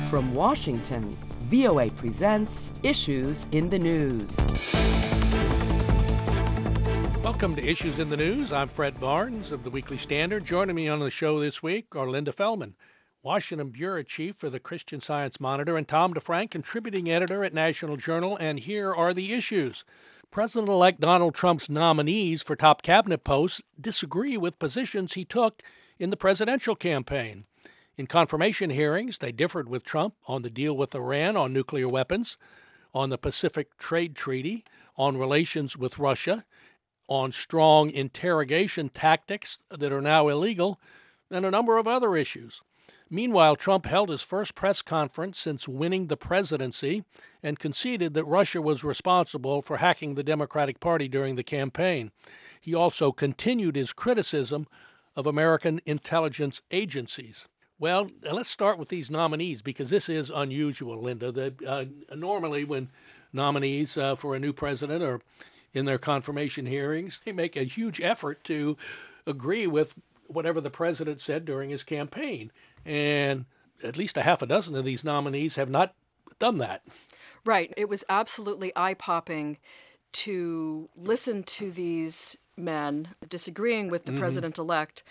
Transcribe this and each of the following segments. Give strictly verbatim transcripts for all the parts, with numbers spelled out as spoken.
From Washington, V O A presents Issues in the News. Welcome to Issues in the News. I'm Fred Barnes of the Weekly Standard. Joining me on the show this week are Linda Feldman, Washington Bureau Chief for the Christian Science Monitor, and Tom DeFrank, contributing editor at National Journal. And here are the issues. President-elect Donald Trump's nominees for top cabinet posts disagree with positions he took in the presidential campaign. In confirmation hearings, they differed with Trump on the deal with Iran on nuclear weapons, on the Pacific Trade Treaty, on relations with Russia, on strong interrogation tactics that are now illegal, and a number of other issues. Meanwhile, Trump held his first press conference since winning the presidency and conceded that Russia was responsible for hacking the Democratic Party during the campaign. He also continued his criticism of American intelligence agencies. Well, let's start with these nominees because this is unusual, Linda. The, uh, normally when nominees uh, for a new president are in their confirmation hearings, they make a huge effort to agree with whatever the president said during his campaign. And at least a half a dozen of these nominees have not done that. Right. It was absolutely eye-popping to listen to these men disagreeing with the mm-hmm. president-elect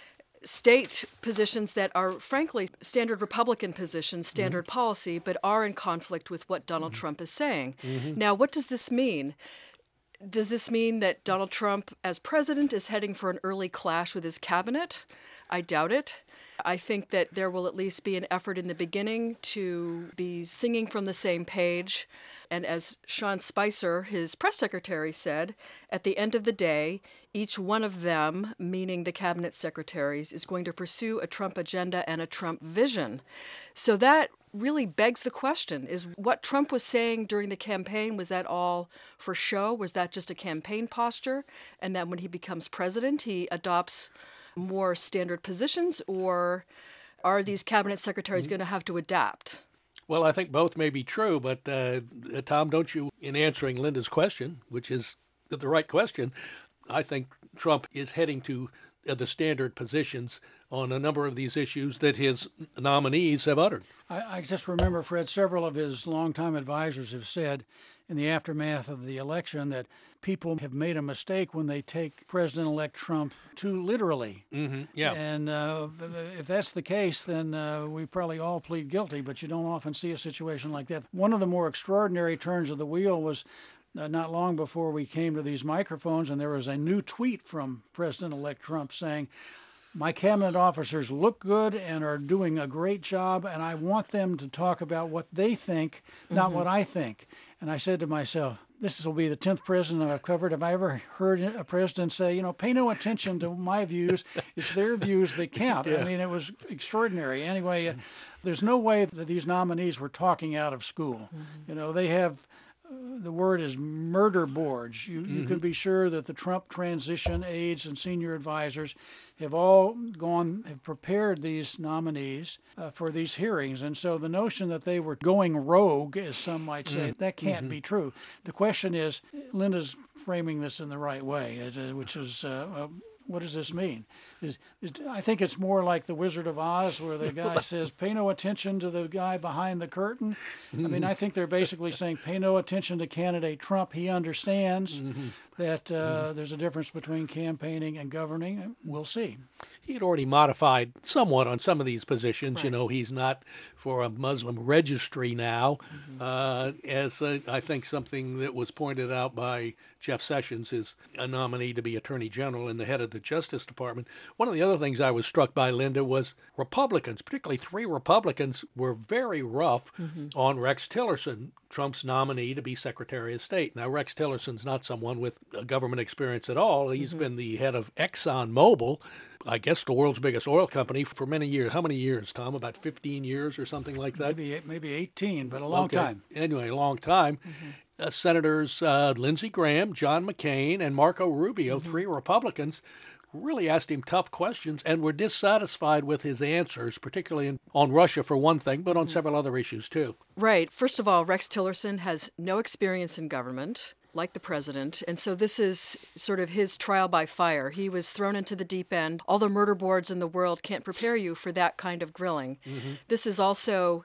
state positions that are, frankly, standard Republican positions, standard mm-hmm. policy, but are in conflict with what Donald mm-hmm. Trump is saying. Mm-hmm. Now, what does this mean? Does this mean that Donald Trump, as president, is heading for an early clash with his cabinet? I doubt it. I think that there will at least be an effort in the beginning to be singing from the same page. And as Sean Spicer, his press secretary, said, at the end of the day, each one of them, meaning the cabinet secretaries, is going to pursue a Trump agenda and a Trump vision. So that really begs the question, is what Trump was saying during the campaign, was that all for show? Was that just a campaign posture? And then when he becomes president, he adopts more standard positions? Or are these cabinet secretaries mm-hmm. going to have to adapt? Well, I think both may be true, but uh, Tom, don't you, in answering Linda's question, which is the right question, I think Trump is heading to uh, the standard positions on a number of these issues that his nominees have uttered. I, I just remember, Fred, several of his longtime advisors have said in the aftermath of the election that people have made a mistake when they take President-elect Trump too literally. Mm-hmm. Yeah. And uh, if that's the case, then uh, we probably all plead guilty, but you don't often see a situation like that. One of the more extraordinary turns of the wheel was uh, not long before we came to these microphones, and there was a new tweet from President-elect Trump saying, "My cabinet officers look good and are doing a great job, and I want them to talk about what they think, not mm-hmm. what I think." And I said to myself, this will be the tenth president I've covered. Have I ever heard a president say, you know, pay no attention to my views. It's their views that count. Yeah. I mean, it was extraordinary. Anyway, uh, there's no way that these nominees were talking out of school. Mm-hmm. You know, they have... The word is murder boards. You, mm-hmm. you can be sure that the Trump transition aides and senior advisors have all gone, have prepared these nominees uh, for these hearings. And so the notion that they were going rogue, as some might say, mm-hmm. that can't mm-hmm. be true. The question is, Linda's framing this in the right way, which is, uh, uh, what does this mean? Is, is, I think it's more like the Wizard of Oz, where the guy says, pay no attention to the guy behind the curtain. I mean, I think they're basically saying, pay no attention to candidate Trump. He understands mm-hmm. that uh, mm-hmm. there's a difference between campaigning and governing. We'll see. He had already modified somewhat on some of these positions. Right. You know, he's not for a Muslim registry now, mm-hmm. uh, as uh, I think something that was pointed out by Jeff Sessions, is a nominee to be Attorney General and the head of the Justice Department. One of the other things I was struck by, Linda, was Republicans, particularly three Republicans, were very rough mm-hmm. on Rex Tillerson, Trump's nominee to be Secretary of State. Now, Rex Tillerson's not someone with government experience at all. He's mm-hmm. been the head of ExxonMobil, I guess the world's biggest oil company, for many years. How many years, Tom? About fifteen years or something like that? Maybe maybe eighteen, but a long okay. time. Anyway, a long time. Mm-hmm. Uh, Senators uh, Lindsey Graham, John McCain, and Marco Rubio, mm-hmm. three Republicans, really asked him tough questions and were dissatisfied with his answers, particularly in, on Russia for one thing, but on mm-hmm. several other issues too. Right. First of all, Rex Tillerson has no experience in government, like the president, and so this is sort of his trial by fire. He was thrown into the deep end. All the murder boards in the world can't prepare you for that kind of grilling. Mm-hmm. This is also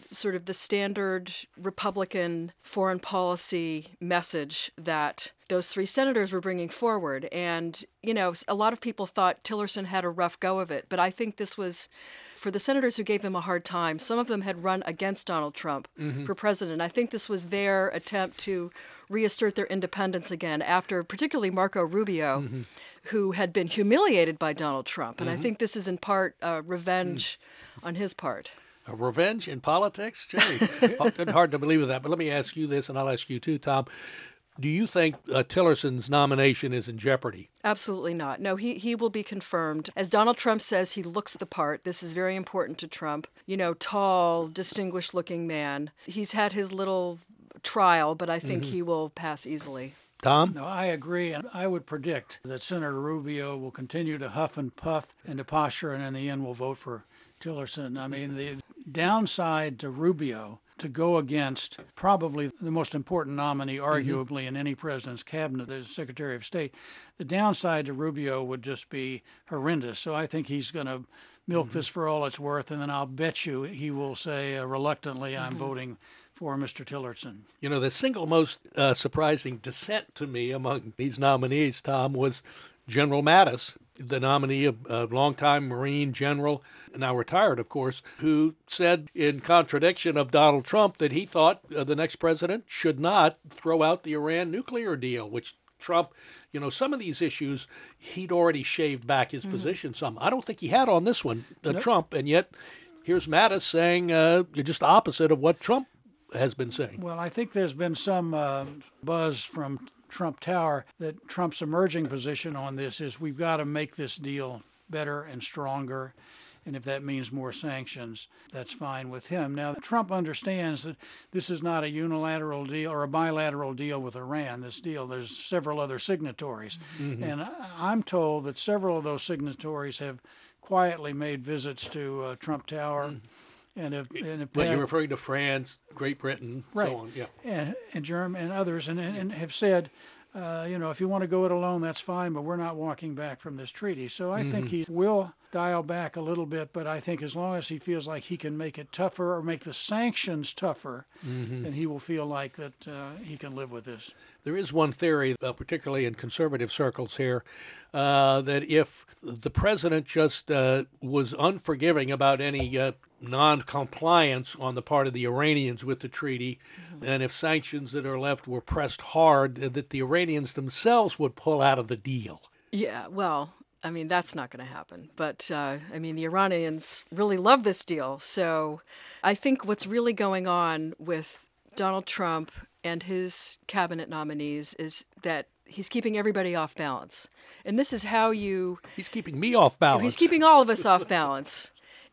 sort of the standard Republican foreign policy message that those three senators were bringing forward. And, you know, a lot of people thought Tillerson had a rough go of it, but I think this was, for the senators who gave him a hard time, some of them had run against Donald Trump mm-hmm. for president. I think this was their attempt to reassert their independence again after particularly Marco Rubio, mm-hmm. who had been humiliated by Donald Trump. And mm-hmm. I think this is in part uh, revenge mm. on his part. A revenge in politics? Gee, hard to believe that. But let me ask you this, and I'll ask you too, Tom. Do you think uh, Tillerson's nomination is in jeopardy? Absolutely not. No, he, he will be confirmed. As Donald Trump says, he looks the part. This is very important to Trump. You know, tall, distinguished-looking man. He's had his little trial, but I think mm-hmm. he will pass easily. Tom? No, I agree, and I would predict that Senator Rubio will continue to huff and puff and to posture, and in the end will vote for Tillerson. I mean, the downside to Rubio to go against probably the most important nominee, arguably, mm-hmm. in any president's cabinet, the Secretary of State, the downside to Rubio would just be horrendous. So I think he's going to milk mm-hmm. this for all it's worth, and then I'll bet you he will say uh, reluctantly, I'm mm-hmm. voting for Mister Tillerson. You know, the single most uh, surprising dissent to me among these nominees, Tom, was General Mattis, the nominee of a longtime Marine general, now retired, of course, who said in contradiction of Donald Trump that he thought uh, the next president should not throw out the Iran nuclear deal, which Trump, you know, some of these issues, he'd already shaved back his mm-hmm. position some. I don't think he had on this one, uh, nope. Trump, and yet here's Mattis saying uh, just the opposite of what Trump has been saying. Well, I think there's been some uh, buzz from Trump Tower that Trump's emerging position on this is we've got to make this deal better and stronger. And if that means more sanctions, that's fine with him. Now, Trump understands that this is not a unilateral deal or a bilateral deal with Iran. This deal, there's several other signatories. Mm-hmm. And I'm told that several of those signatories have quietly made visits to uh, Trump Tower. Mm-hmm. And if, and if but you're referring to France, Great Britain, right. so on, yeah, and and Germany and others, and, and, and have said, uh, you know, if you want to go it alone, that's fine, but we're not walking back from this treaty. So I mm-hmm. think he will dial back a little bit, but I think as long as he feels like he can make it tougher or make the sanctions tougher, mm-hmm. then he will feel like that uh, he can live with this. There is one theory, uh, particularly in conservative circles here, uh, that if the president just uh, was unforgiving about any uh, non-compliance on the part of the Iranians with the treaty, mm-hmm. and if sanctions that are left were pressed hard, that the Iranians themselves would pull out of the deal. Yeah, well, I mean, that's not going to happen. But, uh, I mean, the Iranians really love this deal. So I think what's really going on with Donald Trump and his cabinet nominees is that he's keeping everybody off balance. And this is how you... He's keeping me off balance. He's keeping all of us off balance.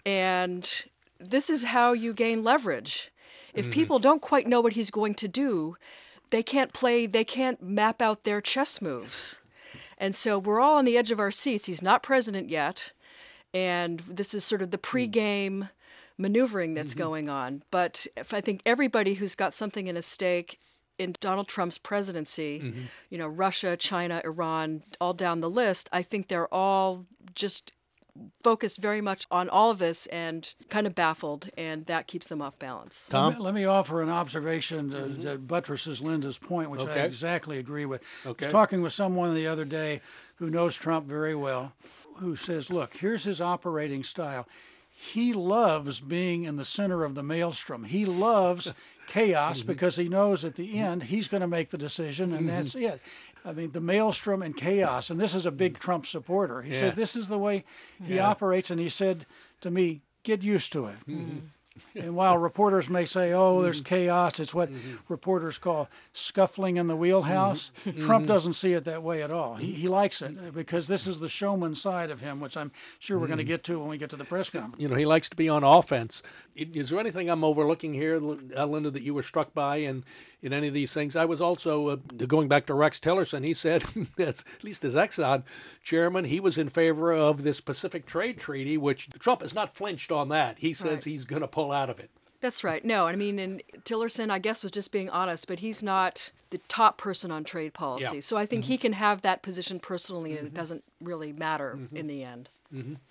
And this is how you gain leverage. If mm-hmm. people don't quite know what he's going to do, they can't play, they can't map out their chess moves. And so we're all on the edge of our seats. He's not president yet. And this is sort of the pregame maneuvering that's mm-hmm. going on. But if I think everybody who's got something in a stake in Donald Trump's presidency, mm-hmm. you know, Russia, China, Iran, all down the list, I think they're all just focused very much on all of this and kind of baffled, and that keeps them off balance. Tom? Let me, let me offer an observation to, mm-hmm. that buttresses Linda's point, which okay. I exactly agree with. Okay. I was talking with someone the other day who knows Trump very well, who says, look, here's his operating style. He loves being in the center of the maelstrom. He loves chaos mm-hmm. because he knows at the end he's going to make the decision, and mm-hmm. that's it. I mean, the maelstrom and chaos, and this is a big Trump supporter. He yeah. said this is the way he yeah. operates, and he said to me, get used to it. Mm-hmm. And while reporters may say, oh, there's chaos, it's what mm-hmm. reporters call scuffling in the wheelhouse, mm-hmm. Trump doesn't see it that way at all. He, he likes it because this is the showman side of him, which I'm sure we're mm-hmm. going to get to when we get to the press conference. You know, he likes to be on offense. Is there anything I'm overlooking here, Linda, that you were struck by in, in any of these things? I was also, uh, going back to Rex Tillerson, he said, at least as Exxon chairman, he was in favor of this Pacific Trade Treaty, which Trump has not flinched on that. He says right. he's going to pull out of it. That's right. No, I mean, and Tillerson, I guess, was just being honest, but he's not the top person on trade policy. Yeah. So I think mm-hmm. he can have that position personally, and mm-hmm. it doesn't really matter mm-hmm. in the end. Mm-hmm.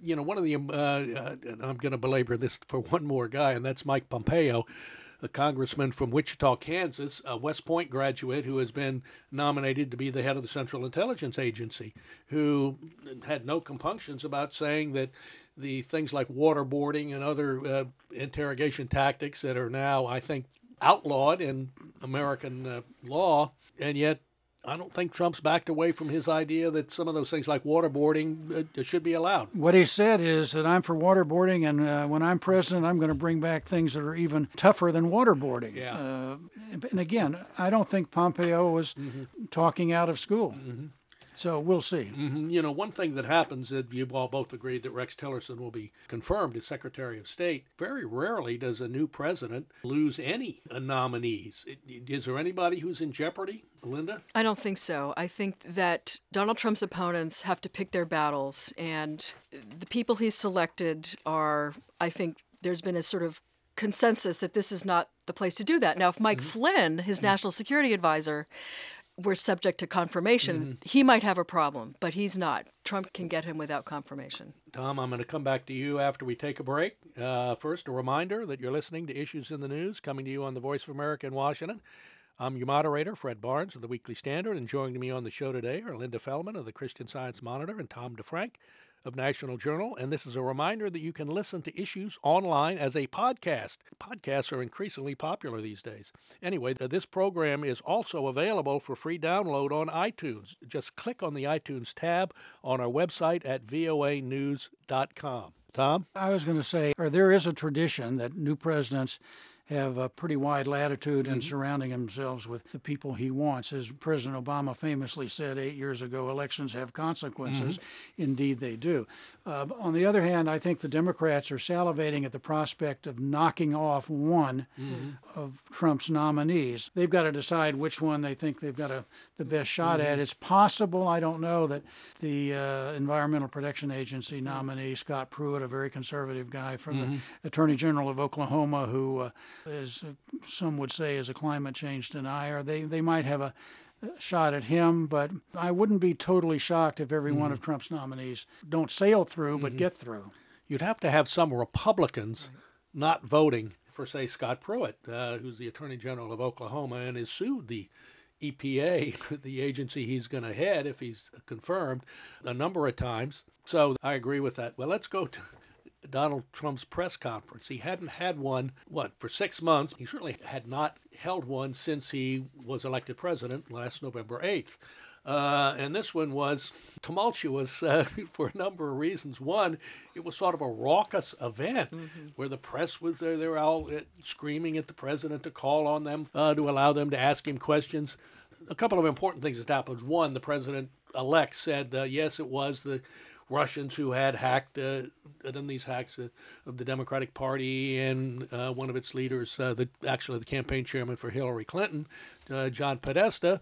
you know, one of the, uh, uh, and I'm going to belabor this for one more guy, and that's Mike Pompeo, a congressman from Wichita, Kansas, a West Point graduate who has been nominated to be the head of the Central Intelligence Agency, who had no compunctions about saying that the things like waterboarding and other uh, interrogation tactics that are now, I think, outlawed in American uh, law, and yet I don't think Trump's backed away from his idea that some of those things like waterboarding uh, should be allowed. What he said is that I'm for waterboarding, and uh, when I'm president, I'm going to bring back things that are even tougher than waterboarding. Yeah. Uh, and again, I don't think Pompeo was mm-hmm. talking out of school. Mm-hmm. So we'll see. Mm-hmm. You know, one thing that happens, that you all both agreed that Rex Tillerson will be confirmed as Secretary of State. Very rarely does a new president lose any nominees. Is there anybody who's in jeopardy, Linda? I don't think so. I think that Donald Trump's opponents have to pick their battles, and the people he's selected are, I think there's been a sort of consensus that this is not the place to do that. Now, if Mike mm-hmm. Flynn, his mm-hmm. national security advisor, were subject to confirmation, mm-hmm. he might have a problem, but he's not. Trump can get him without confirmation. Tom, I'm going to come back to you after we take a break. Uh, first, a reminder that you're listening to Issues in the News, coming to you on the Voice of America in Washington. I'm your moderator, Fred Barnes of the Weekly Standard, and joining me on the show today are Linda Feldman of the Christian Science Monitor and Tom DeFrank of National Journal. And this is a reminder that you can listen to Issues online as a podcast. Podcasts are increasingly popular these days. Anyway, this program is also available for free download on iTunes. Just click on the iTunes tab on our website at V O A news dot com. Tom? I was going to say, or there is a tradition that new presidents have a pretty wide latitude in mm-hmm. surrounding themselves with the people he wants. As President Obama famously said eight years ago, elections have consequences. Mm-hmm. Indeed, they do. Uh, on the other hand, I think the Democrats are salivating at the prospect of knocking off one mm-hmm. of Trump's nominees. They've got to decide which one they think they've got a, the best shot mm-hmm. at. It's possible, I don't know, that the uh, Environmental Protection Agency nominee, Scott Pruitt, a very conservative guy from mm-hmm. the Attorney General of Oklahoma, who uh, as some would say is a climate change denier, they, they might have a shot at him, but I wouldn't be totally shocked if every mm-hmm. one of Trump's nominees don't sail through, but mm-hmm. get through. You'd have to have some Republicans right. not voting for, say, Scott Pruitt, uh, who's the Attorney General of Oklahoma and has sued the E P A, the agency he's going to head if he's confirmed, a number of times. So I agree with that. Well, let's go to Donald Trump's press conference. He hadn't had one, what, for six months. He certainly had not held one since he was elected president last November eighth. Uh, and this one was tumultuous uh, for a number of reasons. One, it was sort of a raucous event mm-hmm. where the press was there. They were all uh, screaming at the president to call on them, uh, to allow them to ask him questions. A couple of important things that happened. One, the president-elect said, uh, yes, it was the Russians who had hacked, uh, done these hacks uh, of the Democratic Party and uh, one of its leaders, uh, the, actually the campaign chairman for Hillary Clinton, uh, John Podesta,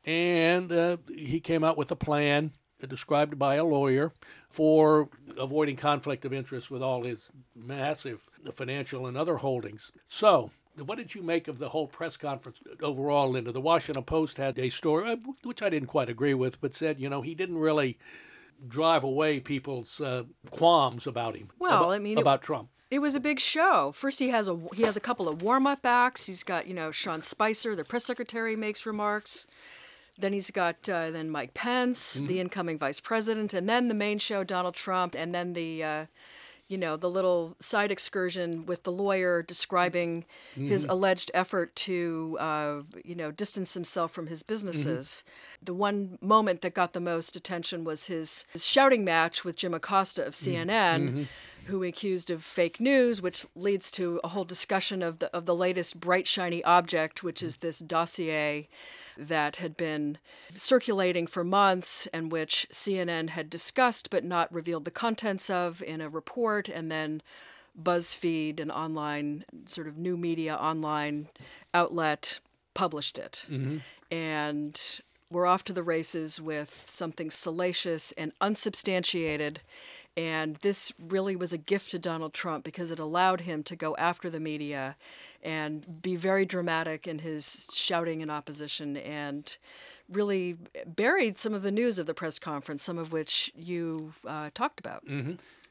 and uh, he came out with a plan uh, described by a lawyer for avoiding conflict of interest with all his massive financial and other holdings. So, what did you make of the whole press conference overall, Linda? The Washington Post had a story, which I didn't quite agree with, but said, you know, he didn't really drive away people's uh, qualms about him. Well, about, I mean, about it, Trump. It was a big show. First, he has a he has a couple of warm-up acts. He's got, you know, Sean Spicer, the press secretary, makes remarks. Then he's got uh, then Mike Pence, mm-hmm. the incoming vice president, and then the main show, Donald Trump, and then the, uh, you know, the little side excursion with the lawyer describing mm-hmm. his alleged effort to, uh, you know, distance himself from his businesses. Mm-hmm. The one moment that got the most attention was his, his shouting match with Jim Acosta of C N N, mm-hmm. who accused of fake news, which leads to a whole discussion of the of the latest bright, shiny object, which is this dossier that had been circulating for months and which C N N had discussed but not revealed the contents of in a report, and then BuzzFeed, an online sort of new media online outlet, published it. Mm-hmm. And we're off to the races with something salacious and unsubstantiated. And this really was a gift to Donald Trump because it allowed him to go after the media and be very dramatic in his shouting in opposition, and really buried some of the news of the press conference, some of which you uh, talked about. Mm-hmm.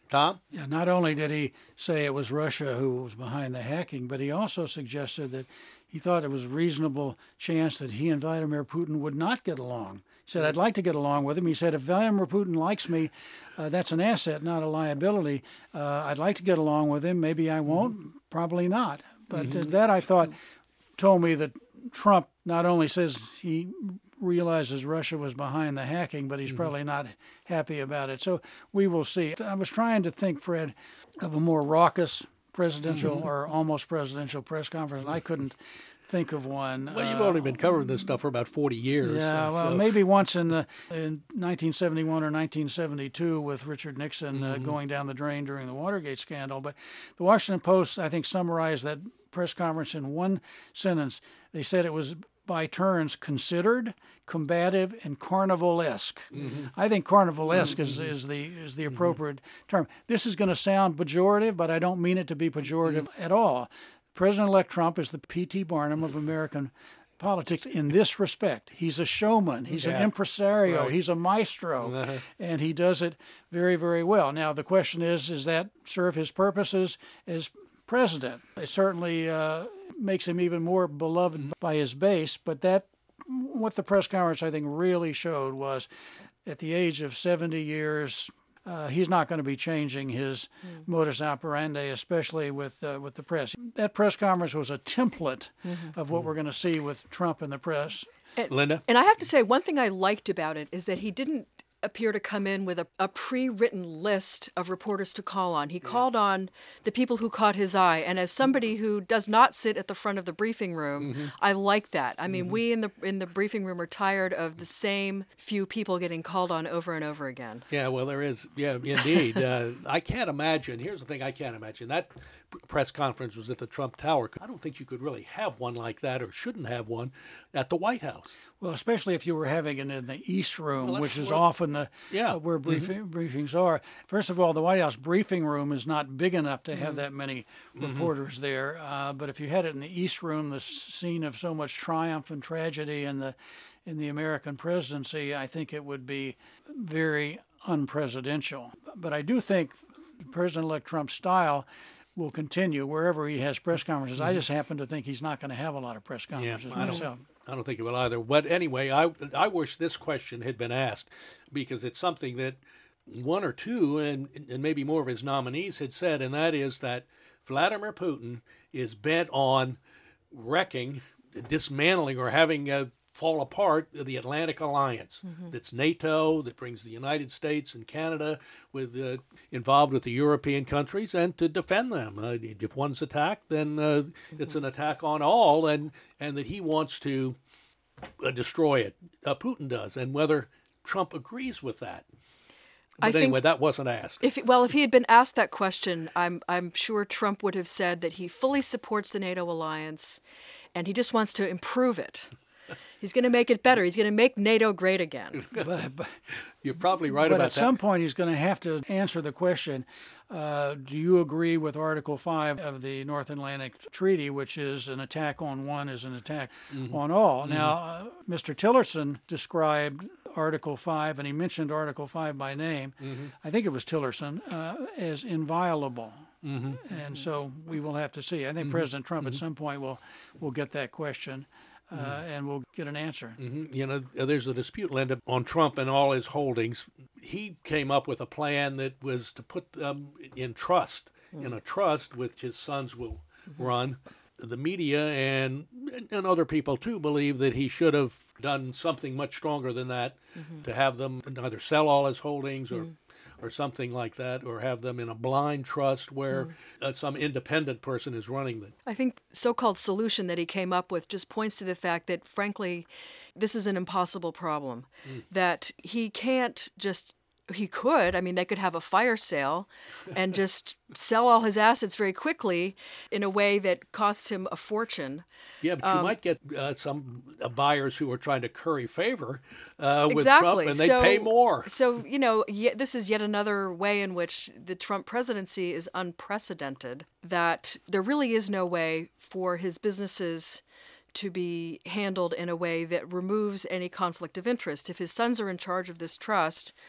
Tom? Yeah, not only did he say it was Russia who was behind the hacking, but he also suggested that he thought it was a reasonable chance that he and Vladimir Putin would not get along. He said, I'd like to get along with him. He said, if Vladimir Putin likes me, uh, that's an asset, not a liability. Uh, I'd like to get along with him. Maybe I won't. Mm-hmm. Probably not. But mm-hmm. uh, that, I thought, told me that Trump not only says he realizes Russia was behind the hacking, but he's mm-hmm. probably not happy about it. So we will see. I was trying to think, Fred, of a more raucous presidential mm-hmm. or almost presidential press conference. I couldn't think of one. Well, you've uh, only been covering this stuff for about forty years. Yeah, so. well, maybe once in the in nineteen seventy-one or nineteen seventy-two with Richard Nixon uh, mm-hmm. going down the drain during the Watergate scandal. But the Washington Post, I think, summarized that press conference in one sentence. They said it was by turns considered, combative, and carnivalesque. Mm-hmm. I think carnivalesque mm-hmm. is, is the is the appropriate mm-hmm. term. This is going to sound pejorative, but I don't mean it to be pejorative mm-hmm. at all. President-elect Trump is the P T Barnum of American politics in this respect. He's a showman. He's yeah. an impresario. Right. He's a maestro. Uh-huh. And he does it very, very well. Now, the question is, does that serve his purposes as president? It certainly uh, makes him even more beloved mm-hmm. by his base, but that, what the press conference, I think, really showed was at the age of seventy years, Uh, he's not going to be changing his mm. modus operandi, especially with uh, with the press. That press conference was a template mm-hmm. of what mm. we're going to see with Trump in the press. And, Linda? And I have to say, one thing I liked about it is that he didn't appear to come in with a, a pre-written list of reporters to call on. He yeah. called on the people who caught his eye. And as somebody who does not sit at the front of the briefing room, mm-hmm. I like that. I mean, mm-hmm. we in the in the briefing room are tired of the same few people getting called on over and over again. Yeah, well, there is. Yeah, indeed. uh, I can't imagine. Here's the thing I can't imagine. That press conference was at the Trump Tower. I don't think you could really have one like that, or shouldn't have one, at the White House. Well, especially if you were having it in the East Room, well, which is well, often the yeah. uh, where briefing, mm-hmm. briefings are. First of all, the White House briefing room is not big enough to have mm-hmm. that many reporters mm-hmm. there. Uh, but if you had it in the East Room, the scene of so much triumph and tragedy in the in the American presidency, I think it would be very unpresidential. But I do think President-elect Trump's style will continue wherever he has press conferences. I just happen to think he's not going to have a lot of press conferences yeah, I myself. Don't, I don't think he will either. But anyway, I I wish this question had been asked, because it's something that one or two and, and maybe more of his nominees had said, and that is that Vladimir Putin is bent on wrecking, dismantling, or having a fall apart the Atlantic Alliance. Mm-hmm. That's NATO, that brings the United States and Canada with uh, involved with the European countries, and to defend them. Uh, if one's attacked, then uh, mm-hmm. it's an attack on all, and, and that he wants to uh, destroy it. Uh, Putin does, and whether Trump agrees with that. But I anyway, think that wasn't asked. If well, if he had been asked that question, I'm I'm sure Trump would have said that he fully supports the NATO alliance, and he just wants to improve it. He's going to make it better. He's going to make NATO great again. but, but, You're probably right but about at that. some point, he's going to have to answer the question, uh, do you agree with Article five of the North Atlantic Treaty, which is an attack on one is an attack mm-hmm. on all? Mm-hmm. Now, uh, Mister Tillerson described Article five, and he mentioned Article five by name, mm-hmm. I think it was Tillerson, uh, as inviolable. Mm-hmm. And so we will have to see. I think mm-hmm. President Trump mm-hmm. at some point will will get that question. Uh, mm-hmm. and we'll get an answer. Mm-hmm. You know, there's a dispute, Linda, on Trump and all his holdings. He came up with a plan that was to put them in trust, mm-hmm. in a trust which his sons will mm-hmm. run. The media and and other people, too, believe that he should have done something much stronger than that, mm-hmm. to have them either sell all his holdings or... Mm-hmm. or something like that, or have them in a blind trust where mm. uh, some independent person is running them. I think so-called solution that he came up with just points to the fact that, frankly, this is an impossible problem, mm. that he can't just, he could, I mean, they could have a fire sale and just sell all his assets very quickly in a way that costs him a forture. Yeah, but you um, might get uh, some uh, buyers who are trying to curry favor uh, with exactly. Trump, and they so, pay more. So, you know, yet, this is yet another way in which the Trump presidency is unprecedented, that there really is no way for his businesses to be handled in a way that removes any conflict of interest. If his sons are in charge of this trust,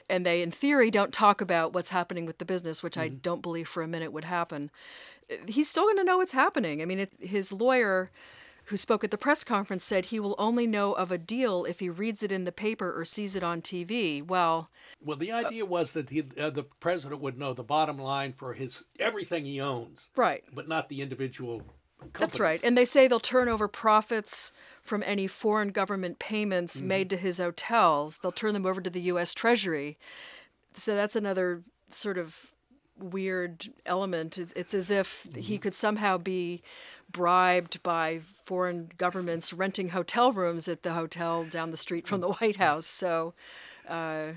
and they, in theory, don't talk about what's happening with the business, which Mm-hmm. I don't believe for a minute would happen, he's still going to know what's happening. I mean, it, his lawyer, who spoke at the press conference, said he will only know of a deal if he reads it in the paper or sees it on T V. Well, Well, the idea was that he, uh, the president would know the bottom line for his everything he owns, right. but not the individual companies. That's right. And they say they'll turn over profits from any foreign government payments Mm-hmm. made to his hotels. They'll turn them over to the U S Treasury. So that's another sort of weird element. It's, it's as if Mm-hmm. he could somehow be bribed by foreign governments renting hotel rooms at the hotel down the street from the White House. So uh,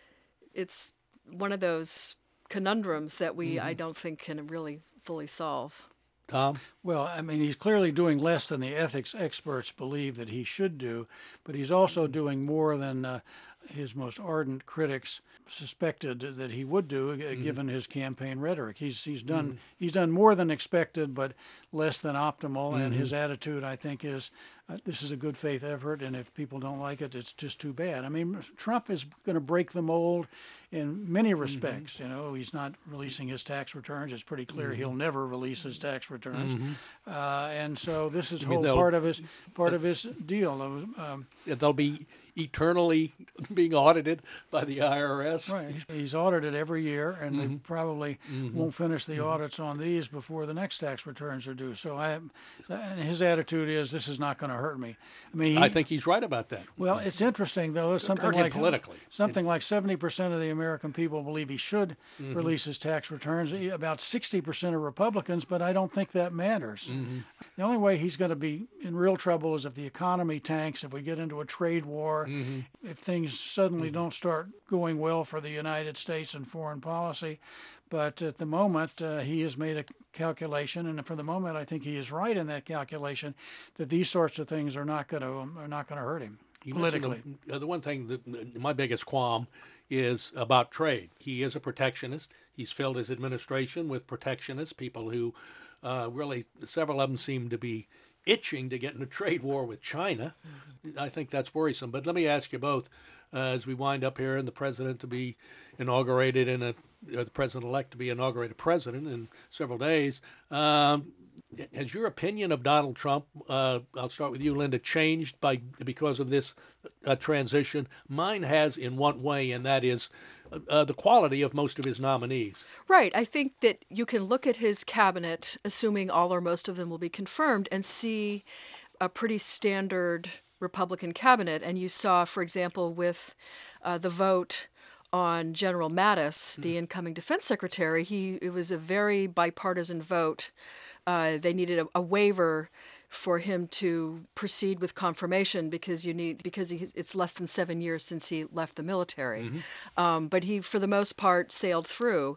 it's one of those conundrums that we, I don't think, can really fully solve. Tom? Well, I mean, he's clearly doing less than the ethics experts believe that he should do, but he's also doing more than uh, his most ardent critics suspected that he would do, uh, Mm-hmm. given his campaign rhetoric. He's he's done mm-hmm. he's done more than expected, but less than optimal. Mm-hmm. And his attitude, I think, is uh, this is a good faith effort, and if people don't like it, it's just too bad. I mean, Trump is going to break the mold in many respects. Mm-hmm. You know, he's not releasing his tax returns. It's pretty clear mm-hmm. he'll never release his tax returns, mm-hmm. uh, and so this is whole part of his part of his deal. Um, They'll be eternally being audited by the I R S. Right. He's, he's audited every year, and mm-hmm. they probably mm-hmm. won't finish the mm-hmm. audits on these before the next tax returns are due. So I, and his attitude is, this is not going to hurt me. I mean, he, I think he's right about that. Well, it's interesting though. It's something hurt him like politically. Something like seventy percent of the American people believe he should mm-hmm. release his tax returns. About sixty percent are Republicans, but I don't think that matters. Mm-hmm. The only way he's going to be in real trouble is if the economy tanks, if we get into a trade war, mm-hmm. if things suddenly mm-hmm. don't start going well for the United States and foreign policy. But at the moment, uh, he has made a calculation, and for the moment, I think he is right in that calculation that these sorts of things are not going to um, are not going to hurt him you politically. The, uh, the one thing that my biggest qualm is about trade. He is a protectionist. He's filled his administration with protectionists, people who uh, really, several of them seem to be itching to get in a trade war with China. Mm-hmm. I think that's worrisome. But let me ask you both, uh, as we wind up here and the president to be inaugurated in a, or the president-elect to be inaugurated president in several days, um, has your opinion of Donald Trump, uh, I'll start with you, Linda, changed by because of this uh, transition? Mine has in one way, and that is uh, the quality of most of his nominees. Right. I think that you can look at his cabinet, assuming all or most of them will be confirmed, and see a pretty standard Republican cabinet. And you saw, for example, with uh, the vote on General Mattis, the incoming defense secretary, he it was a very bipartisan vote. Uh, they needed a, a waiver for him to proceed with confirmation because you need because he, it's less than seven years since he left the military. Mm-hmm. Um, but he, for the most part, sailed through.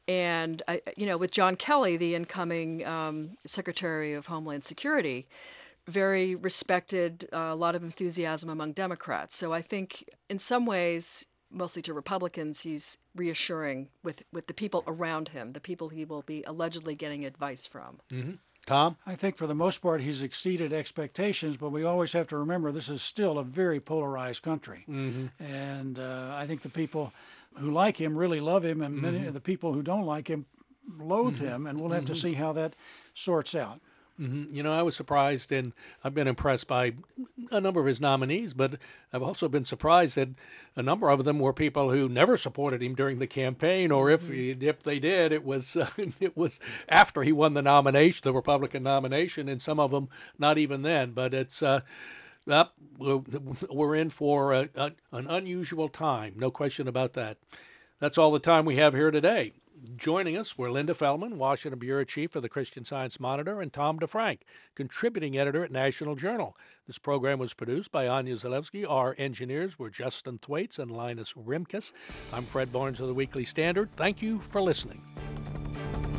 And uh, you know, with John Kelly, the incoming um, Secretary of Homeland Security, very respected, uh, a lot of enthusiasm among Democrats. So I think, in some ways, mostly to Republicans, he's reassuring with, with the people around him, the people he will be allegedly getting advice from. Mm-hmm. Tom? I think for the most part he's exceeded expectations, but we always have to remember this is still a very polarized country. Mm-hmm. And uh, I think the people who like him really love him, and mm-hmm. many of the people who don't like him loathe mm-hmm. him, and we'll have mm-hmm. to see how that sorts out. Mm-hmm. You know, I was surprised, and I've been impressed by a number of his nominees, but I've also been surprised that a number of them were people who never supported him during the campaign, or if mm-hmm. if they did, it was uh, it was after he won the nomination, the Republican nomination, and some of them not even then. But it's uh, uh, we're in for a, a, an unusual time, no question about that. That's all the time we have here today. Joining us were Linda Feldman, Washington Bureau Chief for the Christian Science Monitor, and Tom DeFrank, contributing editor at National Journal. This program was produced by Anya Zalewski. Our engineers were Justin Thwaites and Linus Rimkus. I'm Fred Barnes of the Weekly Standard. Thank you for listening.